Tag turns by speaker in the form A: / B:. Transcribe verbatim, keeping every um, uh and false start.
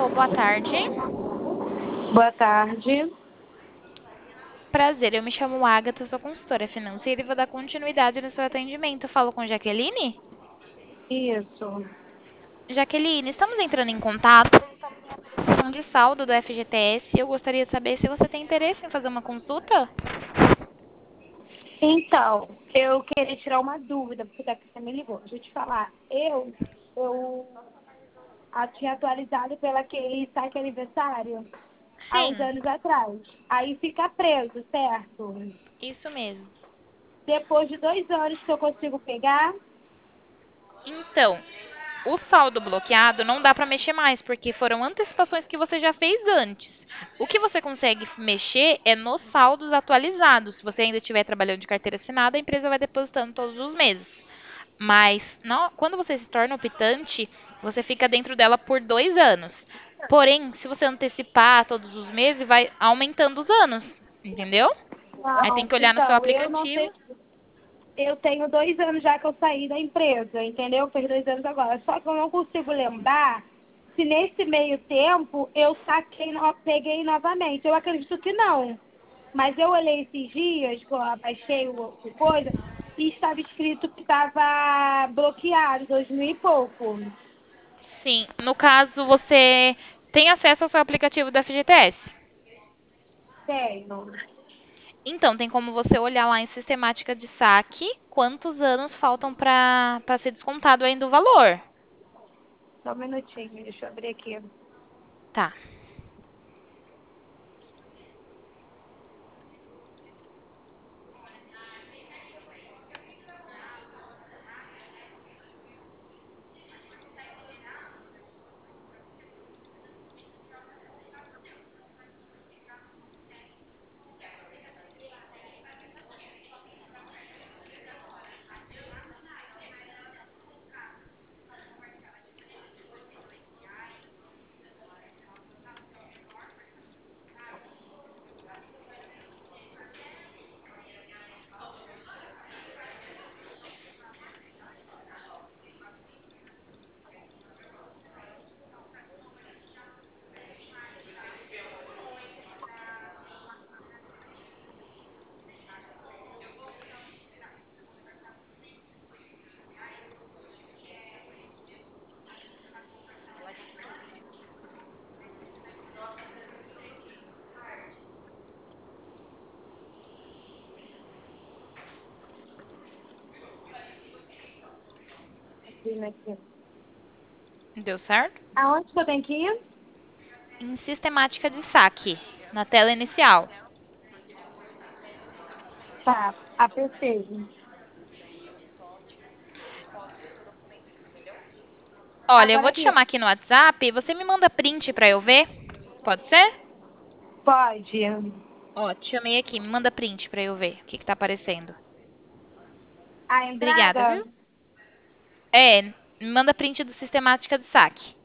A: Alô, boa tarde.
B: Boa tarde.
A: Prazer, eu me chamo Agatha, sou consultora financeira e vou dar continuidade no seu atendimento. Eu falo com Jaqueline?
B: Isso.
A: Jaqueline, estamos entrando em contato com de saldo do F G T S e eu gostaria de saber se você tem interesse em fazer uma consulta?
B: Então, eu queria tirar uma dúvida, porque daqui você me ligou. Deixa eu te falar. Eu, eu a- tinha atualizado pelo aquele saque aniversário há uns
A: Sim,
B: anos atrás. Aí fica preso, certo?
A: isso mesmo.
B: Depois de dois anos que eu consigo pegar,
A: Então, o saldo bloqueado não dá para mexer mais, porque foram antecipações que você já fez antes. O que você consegue mexer é nos saldos atualizados. Se você ainda estiver trabalhando de carteira assinada, a empresa vai depositando todos os meses. Mas não- quando você se torna optante, você fica dentro dela por dois anos. Porém, se você antecipar todos os meses, vai aumentando os anos, entendeu? Aí tem
B: não.
A: que olhar no seu
B: Então, eu não
A: aplicativo.
B: sei. Eu tenho dois anos já que eu saí da empresa, entendeu? Fez dois anos agora. Só que eu não consigo lembrar se nesse meio tempo eu saquei, no- peguei novamente. Eu acredito que não. Mas eu olhei esses dias, que eu abaixei o, o coisa, e estava escrito que estava bloqueado, dois mil e pouco.
A: Sim, no caso, você tem acesso ao seu aplicativo do F G T S.
B: Tenho.
A: Então, tem como você olhar lá em sistemática de saque quantos anos faltam para para ser descontado ainda o valor.
B: Só um minutinho, deixa eu abrir aqui.
A: Tá.
B: Abrindo aqui.
A: Deu certo?
B: Aonde que eu tenho que ir?
A: Em sistemática de saque, na tela inicial.
B: Tá, apertei.
A: Olha, eu vou
B: Agora
A: te
B: aqui.
A: chamar aqui no WhatsApp e você me manda print para eu ver. Pode ser?
B: Pode.
A: Ó, te chamei aqui, me manda print para eu ver o que que tá aparecendo.
B: A
A: Obrigada,
B: entrada?
A: viu? É, me manda print do sistemática de saque.